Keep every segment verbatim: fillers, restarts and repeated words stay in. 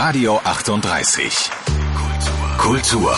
Radio achtunddreißig. Kultur.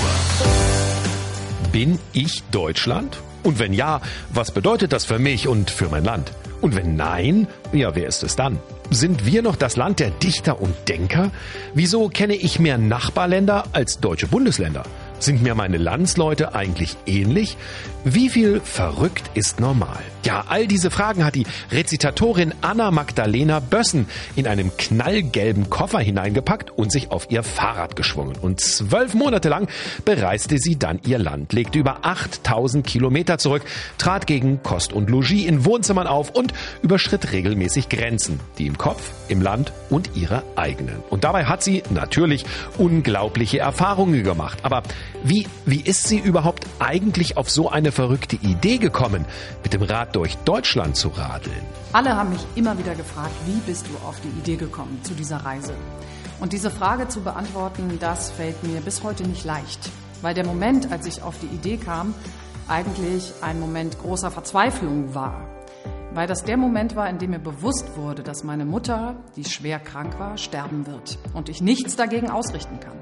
Bin ich Deutschland? Und wenn ja, was bedeutet das für mich und für mein Land? Und wenn nein, ja, wer ist es dann? Sind wir noch das Land der Dichter und Denker? Wieso kenne ich mehr Nachbarländer als deutsche Bundesländer? Sind mir meine Landsleute eigentlich ähnlich? Wie viel verrückt ist normal? Ja, all diese Fragen hat die Rezitatorin Anna-Magdalena Bössen in einem knallgelben Koffer hineingepackt und sich auf ihr Fahrrad geschwungen. Und zwölf Monate lang bereiste sie dann ihr Land, legte über achttausend Kilometer zurück, trat gegen Kost und Logis in Wohnzimmern auf und überschritt regelmäßig Grenzen, die im Kopf, im Land und ihre eigenen. Und dabei hat sie natürlich unglaubliche Erfahrungen gemacht. Aber wie, wie ist sie überhaupt eigentlich auf so eine verrückte Idee gekommen, mit dem Rad durch Deutschland zu radeln? Alle haben mich immer wieder gefragt, wie bist du auf die Idee gekommen zu dieser Reise? Und diese Frage zu beantworten, das fällt mir bis heute nicht leicht. Weil der Moment, als ich auf die Idee kam, eigentlich ein Moment großer Verzweiflung war. Weil das der Moment war, in dem mir bewusst wurde, dass meine Mutter, die schwer krank war, sterben wird und ich nichts dagegen ausrichten kann.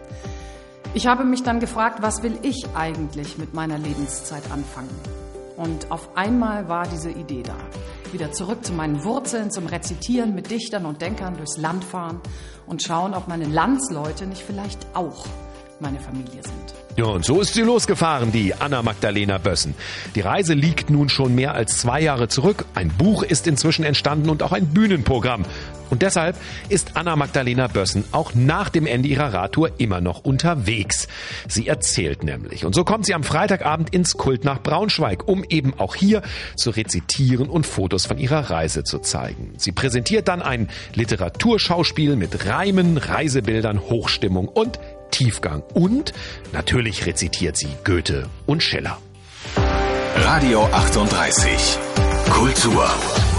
Ich habe mich dann gefragt, was will ich eigentlich mit meiner Lebenszeit anfangen? Und auf einmal war diese Idee da. Wieder zurück zu meinen Wurzeln, zum Rezitieren mit Dichtern und Denkern durchs Land fahren und schauen, ob meine Landsleute nicht vielleicht auch meine Familie sind. Ja, und so ist sie losgefahren, die Anna-Magdalena Bössen. Die Reise liegt nun schon mehr als zwei Jahre zurück. Ein Buch ist inzwischen entstanden und auch ein Bühnenprogramm. Und deshalb ist Anna-Magdalena Bössen auch nach dem Ende ihrer Radtour immer noch unterwegs. Sie erzählt nämlich. Und so kommt sie am Freitagabend ins Kult nach Braunschweig, um eben auch hier zu rezitieren und Fotos von ihrer Reise zu zeigen. Sie präsentiert dann ein Literaturschauspiel mit Reimen, Reisebildern, Hochstimmung und Tiefgang. Und natürlich rezitiert sie Goethe und Schiller. Radio achtunddreißig. Kultur.